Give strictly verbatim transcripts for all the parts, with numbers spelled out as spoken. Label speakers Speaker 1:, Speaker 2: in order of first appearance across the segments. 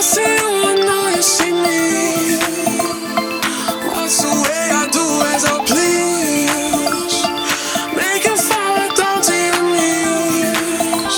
Speaker 1: see you, I know you see me. What's the way I do as I please, making fire down to your knees.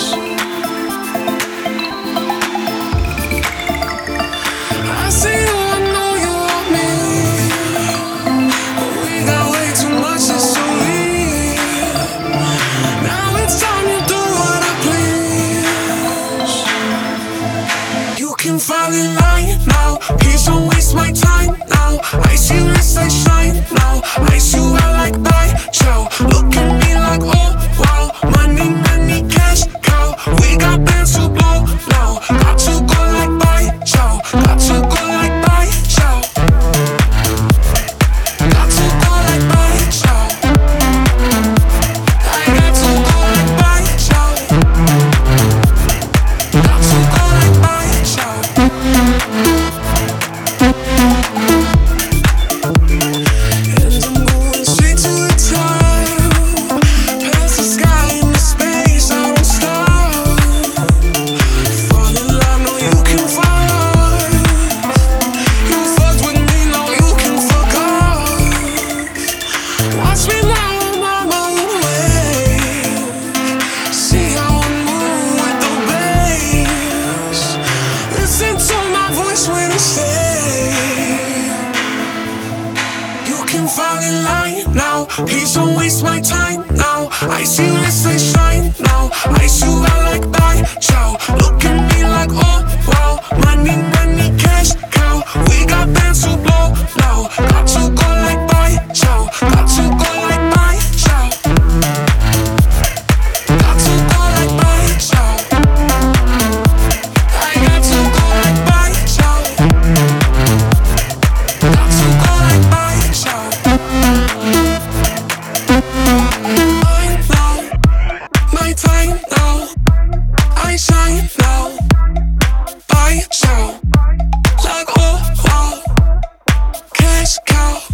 Speaker 1: I see you, I know you want me, but we got way too much history. Now it's time you do what I please. You can fall in line now, please don't waste my time now. I see wrist like shine now, I see you out like buy, chow. Look at me like oh wow, money, money, cash, cow. We got bands to blow now, got to go like buy, chow. Got to go like buy, chow. Got to go like buy, chow. I got to go like buy, chow. Got to go like buy, chow. And I'm going straight to the top, past the sky into space, I don't stop. Fall in love, no you can fall. You fucked with me, no you can fuck off. Watch me now, I'm on my way. See how I move with the bass. Listen to my voice when I say, you can fall in line now, please don't waste my time now. I see wrist like shine now, I see you out like buy, chow. Look at me like oh wow, money, money, cash, cow. We got bands to blow now, got to go like buy, chow. Got to go like buy, chow. Got to go like buy, chow. I got to go like buy, chow. Got to go like buy, chow. I know my time now, I shine now, buy, chow. Like oh wow, cash cow.